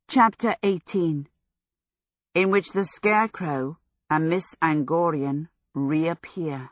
Chapter 18, in which the Scarecrow and Miss Angorian reappear.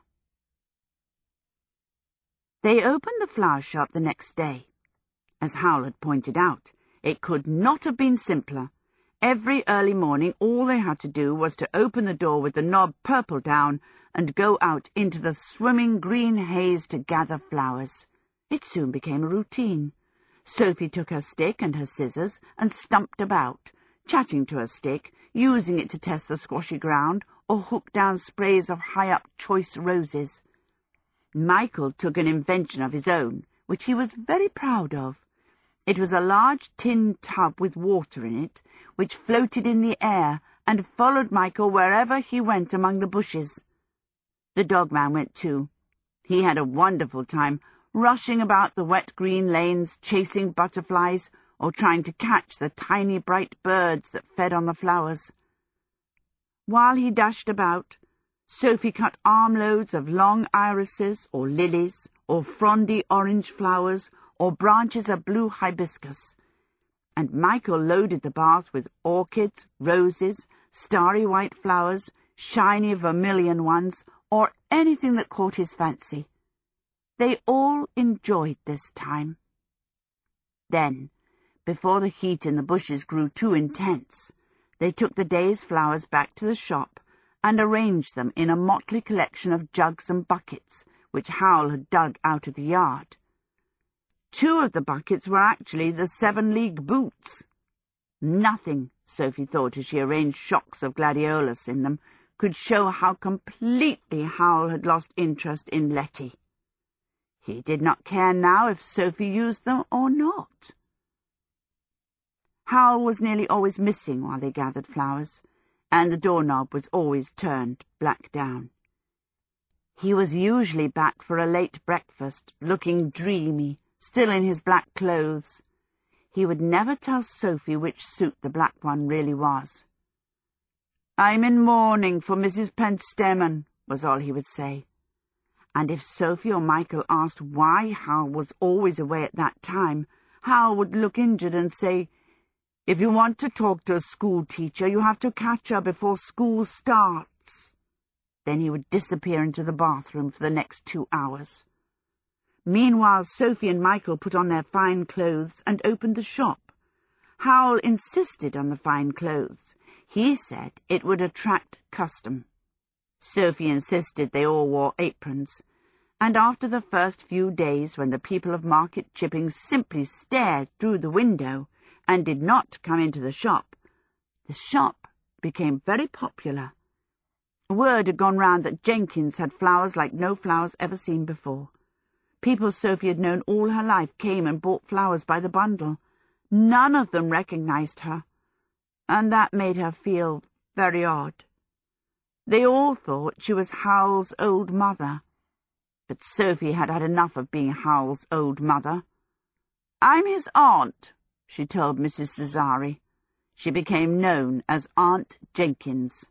They opened the flower shop the next day. As Howl had pointed out, it could not have been simpler. Every early morning all they had to do was to open the door with the knob purple down and go out into the swimming green haze to gather flowers. It soon became a routine. Sophie took her stick and her scissors and stumped about, chatting to her stick, using it to test the squashy ground or hook down sprays of high-up choice roses. Michael took an invention of his own, which he was very proud of. It was a large tin tub with water in it, which floated in the air and followed Michael wherever he went among the bushes. The dogman went too. He had a wonderful time, rushing about the wet green lanes, chasing butterflies, or trying to catch the tiny bright birds that fed on the flowers. While he dashed about, Sophie cut armloads of long irises, or lilies, or frondy orange flowers, or branches of blue hibiscus, and Michael loaded the bath with orchids, roses, starry white flowers, shiny vermilion ones, or anything that caught his fancy. They all enjoyed this time. Then, before the heat in the bushes grew too intense, they took the day's flowers back to the shop and arranged them in a motley collection of jugs and buckets, which Howl had dug out of the yard. 2 of the buckets were actually the 7-league boots. Nothing, Sophie thought as she arranged shocks of gladiolus in them, could show how completely Howl had lost interest in Letty. He did not care now if Sophie used them or not. Howl was nearly always missing while they gathered flowers, and the doorknob was always turned black down. He was usually back for a late breakfast, looking dreamy, still in his black clothes. He would never tell Sophie which suit the black one really was. "I'm in mourning for Mrs. Pentstemon," was all he would say. And if Sophie or Michael asked why Howl was always away at that time, Howl would look injured and say, "If you want to talk to a school teacher, you have to catch her before school starts." Then he would disappear into the bathroom for the next 2 hours. Meanwhile, Sophie and Michael put on their fine clothes and opened the shop. Howl insisted on the fine clothes. He said it would attract custom. Sophie insisted they all wore aprons, and after the first few days when the people of Market Chipping simply stared through the window and did not come into the shop became very popular. Word had gone round that Jenkins had flowers like no flowers ever seen before. People Sophie had known all her life came and bought flowers by the bundle. None of them recognized her, and that made her feel very odd. They all thought she was Howl's old mother, but Sophie had had enough of being Howl's old mother. "I'm his aunt," she told Mrs. Cesari. She became known as Aunt Jenkins.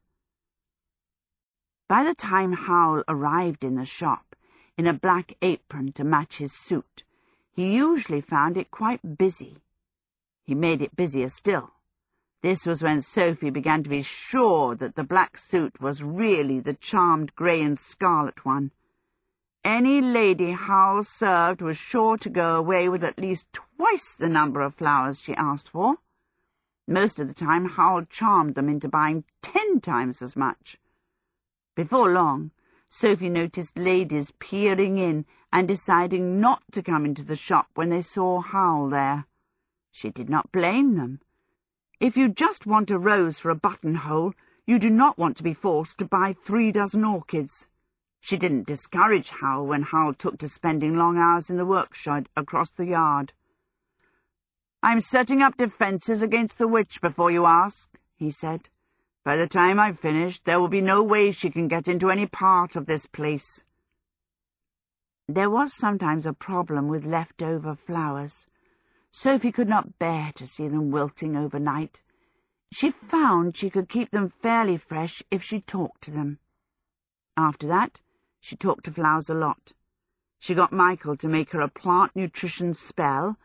By the time Howl arrived in the shop, in a black apron to match his suit, he usually found it quite busy. He made it busier still. This was when Sophie began to be sure that the black suit was really the charmed grey and scarlet one. Any lady Howl served was sure to go away with at least twice the number of flowers she asked for. Most of the time Howl charmed them into buying 10 times as much. Before long, Sophie noticed ladies peering in and deciding not to come into the shop when they saw Howl there. She did not blame them. If you just want a rose for a buttonhole, you do not want to be forced to buy 3 dozen orchids. She didn't discourage Howl when Howl took to spending long hours in the workshop across the yard. "I'm setting up defences against the witch before you ask," he said. "By the time I've finished, there will be no way she can get into any part of this place." There was sometimes a problem with leftover flowers. Sophie could not bear to see them wilting overnight. She found she could keep them fairly fresh if she talked to them. After that, she talked to flowers a lot. She got Michael to make her a plant nutrition spell,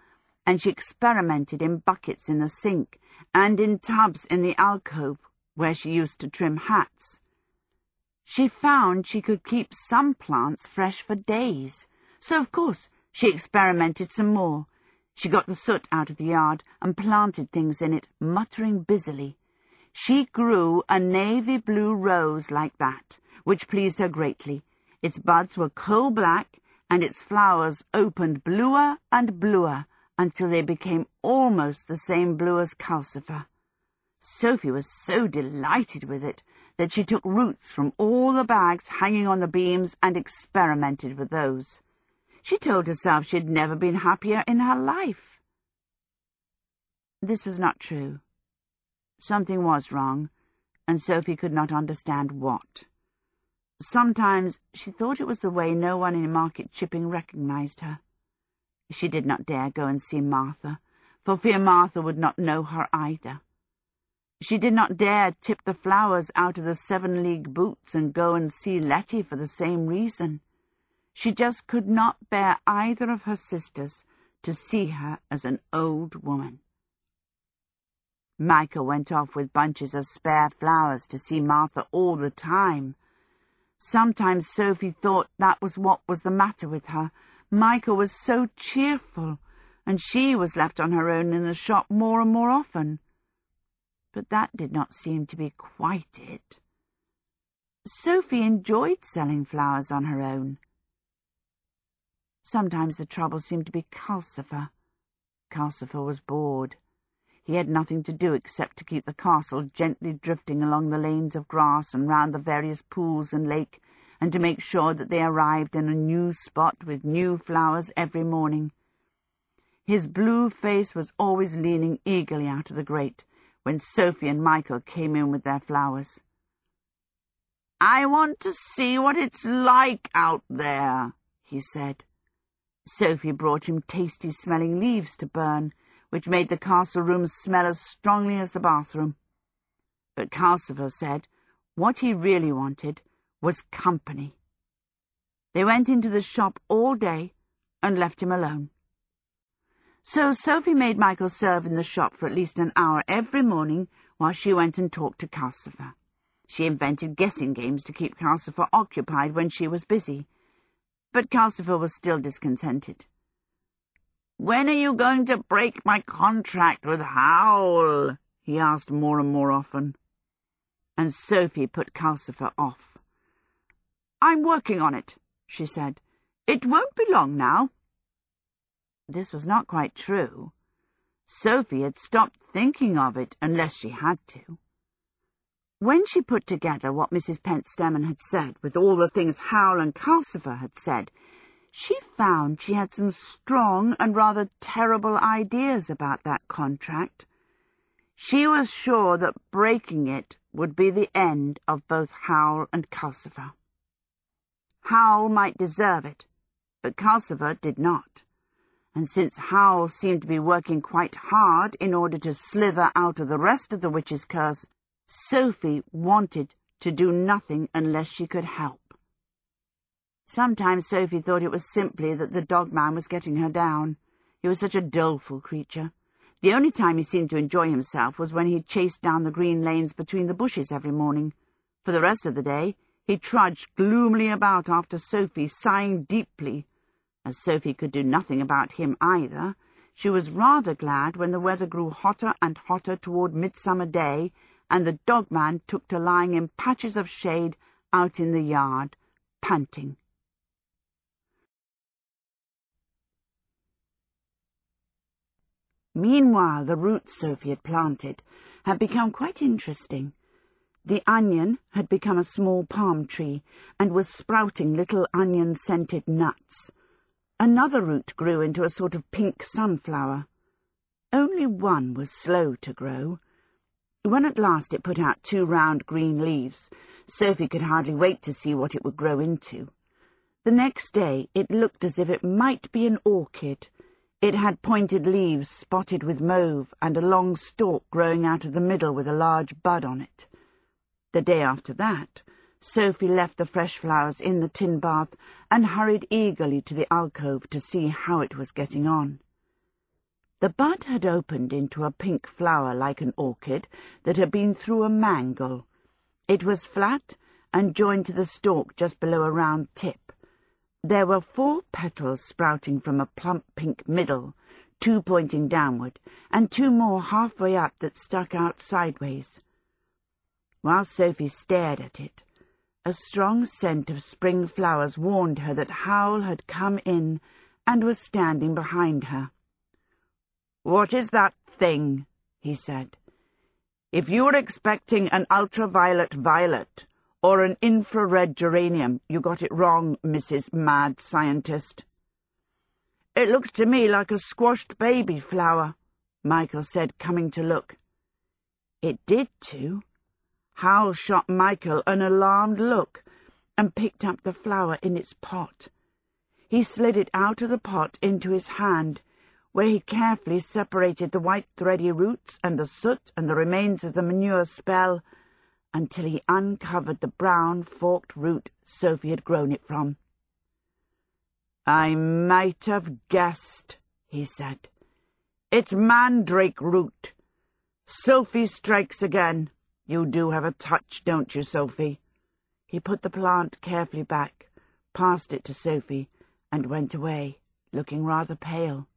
and she experimented in buckets in the sink and in tubs in the alcove where she used to trim hats. She found she could keep some plants fresh for days, so of course she experimented some more. She got the soot out of the yard and planted things in it, muttering busily. She grew a navy blue rose like that, which pleased her greatly. Its buds were coal-black, and its flowers opened bluer and bluer until they became almost the same blue as Calcifer. Sophie was so delighted with it that she took roots from all the bags hanging on the beams and experimented with those. She told herself she had never been happier in her life. This was not true. Something was wrong, and Sophie could not understand what. Sometimes she thought it was the way no one in Market Chipping recognized her. She did not dare go and see Martha, for fear Martha would not know her either. She did not dare tip the flowers out of the 7-league boots and go and see Letty for the same reason. She just could not bear either of her sisters to see her as an old woman. Micah went off with bunches of spare flowers to see Martha all the time. Sometimes Sophie thought that was what was the matter with her. Micah was so cheerful, and she was left on her own in the shop more and more often. But that did not seem to be quite it. Sophie enjoyed selling flowers on her own. Sometimes the trouble seemed to be Calcifer. Calcifer was bored. He had nothing to do except to keep the castle gently drifting along the lanes of grass and round the various pools and lake, and to make sure that they arrived in a new spot with new flowers every morning. His blue face was always leaning eagerly out of the grate when Sophie and Michael came in with their flowers. "I want to see what it's like out there," he said. Sophie brought him tasty-smelling leaves to burn, which made the castle room smell as strongly as the bathroom. But Calcifer said what he really wanted was company. They went into the shop all day and left him alone. So Sophie made Michael serve in the shop for at least an hour every morning while she went and talked to Calcifer. She invented guessing games to keep Calcifer occupied when she was busy. But Calcifer was still discontented. "When are you going to break my contract with Howl?" he asked more and more often. And Sophie put Calcifer off. "I'm working on it," she said. "It won't be long now." This was not quite true. Sophie had stopped thinking of it unless she had to. When she put together what Mrs. Pentstemon had said with all the things Howl and Calcifer had said, she found she had some strong and rather terrible ideas about that contract. She was sure that breaking it would be the end of both Howl and Calcifer. Howl might deserve it, but Calcifer did not. And since Howl seemed to be working quite hard in order to slither out of the rest of the witch's curse, Sophie wanted to do nothing unless she could help. Sometimes Sophie thought it was simply that the dog-man was getting her down. He was such a doleful creature. The only time he seemed to enjoy himself was when he chased down the green lanes between the bushes every morning. For the rest of the day, he trudged gloomily about after Sophie, sighing deeply. As Sophie could do nothing about him either, she was rather glad when the weather grew hotter and hotter toward Midsummer Day, and the dog-man took to lying in patches of shade out in the yard, panting. Meanwhile, the roots Sophie had planted had become quite interesting. The onion had become a small palm tree and was sprouting little onion-scented nuts. Another root grew into a sort of pink sunflower. Only one was slow to grow. When at last it put out 2 round green leaves, Sophie could hardly wait to see what it would grow into. The next day it looked as if it might be an orchid. It had pointed leaves spotted with mauve and a long stalk growing out of the middle with a large bud on it. The day after that, Sophie left the fresh flowers in the tin bath and hurried eagerly to the alcove to see how it was getting on. The bud had opened into a pink flower like an orchid that had been through a mangle. It was flat and joined to the stalk just below a round tip. There were 4 petals sprouting from a plump pink middle, 2 pointing downward, and 2 more halfway up that stuck out sideways. While Sophie stared at it, a strong scent of spring flowers warned her that Howl had come in and was standing behind her. "What is that thing?" he said. "If you were expecting an ultraviolet violet or an infrared geranium, you got it wrong, Mrs. Mad Scientist." "It looks to me like a squashed baby flower," Michael said, coming to look. It did too. Howl shot Michael an alarmed look and picked up the flower in its pot. He slid it out of the pot into his hand, where he carefully separated the white thready roots and the soot and the remains of the manure spell until he uncovered the brown forked root Sophie had grown it from. "I might have guessed," he said. "It's mandrake root. Sophie strikes again. You do have a touch, don't you, Sophie?" He put the plant carefully back, passed it to Sophie, and went away, looking rather pale.